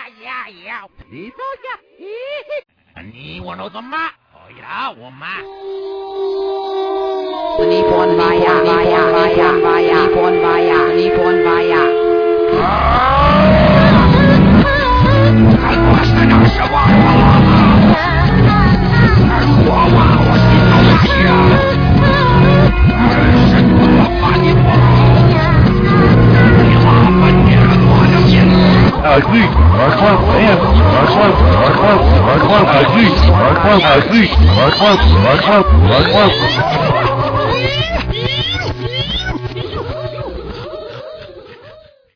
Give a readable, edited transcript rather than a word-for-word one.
呀，你坐下。你问我怎么？可以了，我妈。 Nippon Vaya, Vaya, Vaya, Vaya, Nippon Vaya, Nippon Vaya。 看我身上是娃娃，我心头大呀，是我把你忘，你妈把你我的心。 I